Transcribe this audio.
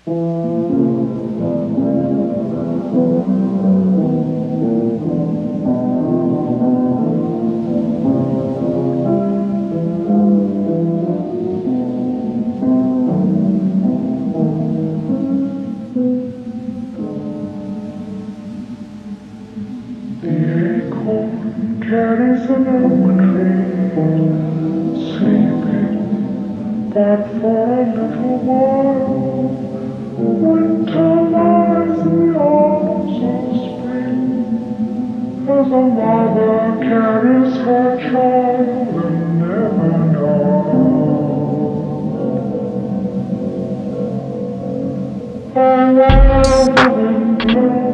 Carries an oak tree, sleeping, but for a little while. Winter lies in the arms of spring, as a mother carries her child and never knows. I love the winter.